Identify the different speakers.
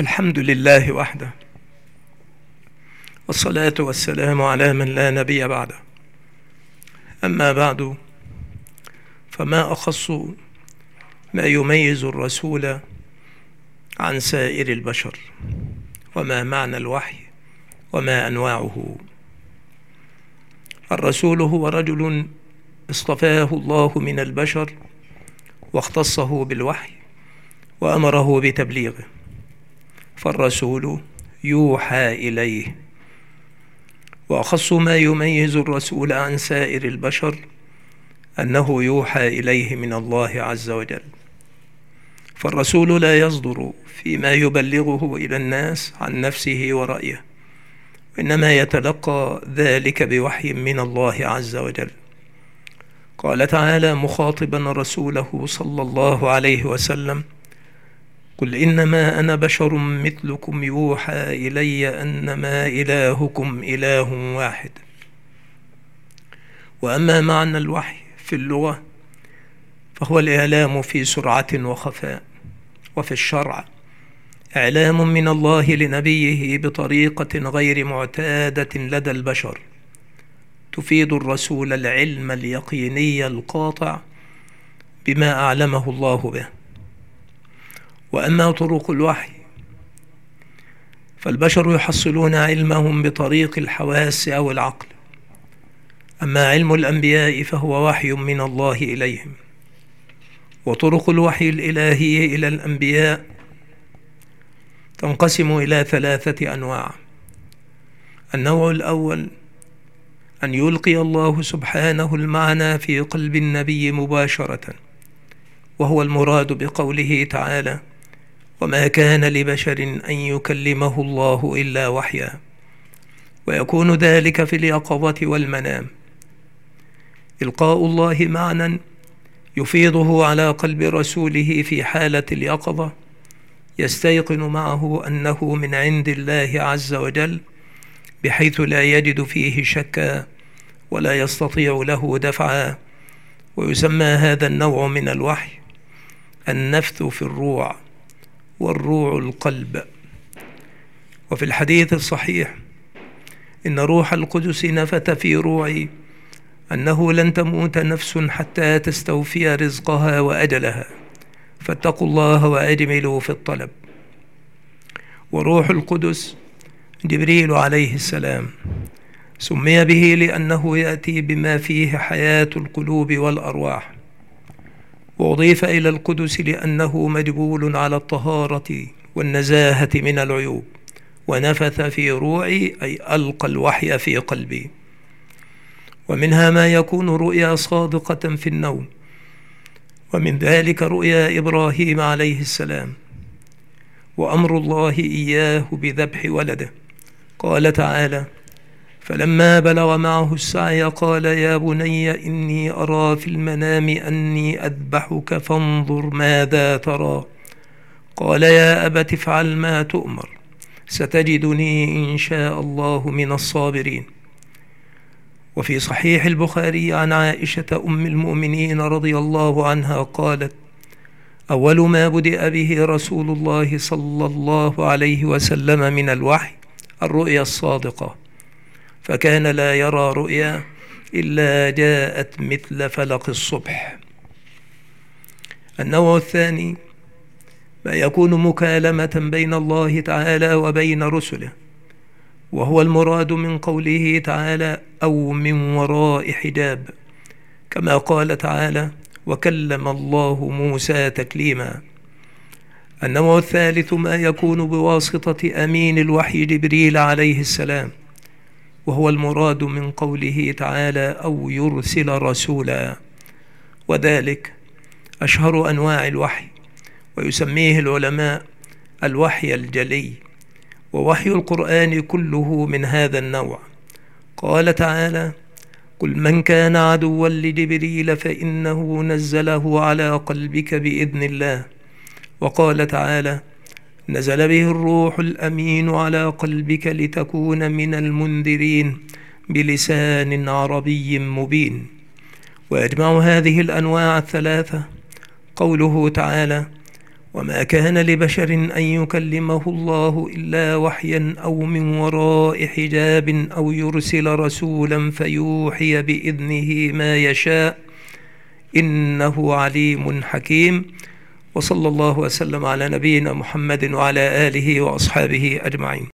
Speaker 1: الحمد لله وحده، والصلاة والسلام على من لا نبي بعده. أما بعد، فما أخص ما يميز الرسول عن سائر البشر، وما معنى الوحي، وما أنواعه. الرسول هو رجل اصطفاه الله من البشر واختصه بالوحي وأمره بتبليغه، فالرسول يوحى إليه. وأخص ما يميز الرسول عن سائر البشر أنه يوحى إليه من الله عز وجل، فالرسول لا يصدر فيما يبلغه إلى الناس عن نفسه ورأيه، وإنما يتلقى ذلك بوحي من الله عز وجل. قال تعالى مخاطبا رسوله صلى الله عليه وسلم: قل إنما أنا بشر مثلكم يوحى إلي أنما إلهكم إله واحد. وأما معنى الوحي في اللغة فهو الإعلام في سرعة وخفاء، وفي الشرع إعلام من الله لنبيه بطريقة غير معتادة لدى البشر، تفيد الرسول العلم اليقيني القاطع بما أعلمه الله به. وأما طرق الوحي فالبشر يحصلون علمهم بطريق الحواس أو العقل، أما علم الأنبياء فهو وحي من الله إليهم. وطرق الوحي الإلهي إلى الأنبياء تنقسم إلى 3 أنواع. النوع الأول أن يلقي الله سبحانه المعنى في قلب النبي مباشرة، وهو المراد بقوله تعالى: وما كان لبشر أن يكلمه الله إلا وحيا، ويكون ذلك في اليقظة والمنام. إلقاء الله معنى يفيضه على قلب رسوله في حالة اليقظة، يستيقن معه أنه من عند الله عز وجل، بحيث لا يجد فيه شكا ولا يستطيع له دفعا. ويسمى هذا النوع من الوحي النفث في الروع، والروع القلب. وفي الحديث الصحيح: إن روح القدس نفث في روعي أنه لن تموت نفس حتى تستوفي رزقها وأجلها، فاتقوا الله وأجملوا في الطلب. وروح القدس جبريل عليه السلام، سمي به لأنه يأتي بما فيه حياة القلوب والأرواح، وأضيف إلى القدس لأنه مجبول على الطهارة والنزاهة من العيوب. ونفث في روعي أي ألقى الوحي في قلبي. ومنها ما يكون رؤيا صادقة في النوم، ومن ذلك رؤيا إبراهيم عليه السلام، وأمر الله إياه بذبح ولده. قال تعالى: فلما بلغ معه السعي قال يا بني إني أرى في المنام أني أذبحك فانظر ماذا ترى. قال يا أبت افعل ما تؤمر، ستجدني إن شاء الله من الصابرين. وفي صحيح البخاري عن عائشة أم المؤمنين رضي الله عنها قالت: أول ما بدأ به رسول الله صلى الله عليه وسلم من الوحي الرؤيا الصادقة، فكان لا يرى رؤيا إلا جاءت مثل فلق الصبح. النوع الثاني ما يكون مكالمة بين الله تعالى وبين رسله، وهو المراد من قوله تعالى: أو من وراء حجاب، كما قال تعالى: وكلم الله موسى تكليما. النوع الثالث ما يكون بواسطة أمين الوحي جبريل عليه السلام، وهو المراد من قوله تعالى: أو يرسل رسولا، وذلك أشهر أنواع الوحي، ويسميه العلماء الوحي الجلي. ووحي القرآن كله من هذا النوع. قال تعالى: قل من كان عدوا لجبريل فإنه نزله على قلبك بإذن الله. وقال تعالى: نزل به الروح الأمين على قلبك لتكون من المنذرين بلسان عربي مبين. ويجمع هذه الأنواع 3 قوله تعالى: وما كان لبشر أن يكلمه الله إلا وحيا أو من وراء حجاب أو يرسل رسولا فيوحي بإذنه ما يشاء إنه عليم حكيم. وصلى الله وسلم على نبينا محمد وعلى آله وأصحابه أجمعين.